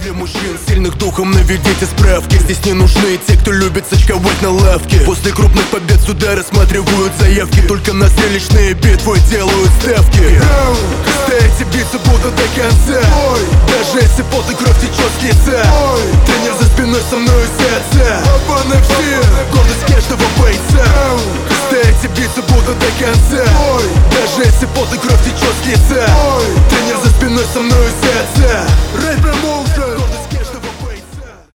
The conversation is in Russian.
Для мужчин, сильных духом, наведите справки. Здесь не нужны те, кто любит сочковать на лавке. После крупных побед сюда рассматривают заявки. Только на зрелищные битвы делают ставки. Кстати, биться буду до конца. Даже если пот и кровь течет с лица. Тренер за спиной со мной сердца. Гордость каждого бойца. Кстати, биться буду до конца. Даже если пот и кровь течет с лица. Тренер за спиной со мной сердца. Рэп промоушен.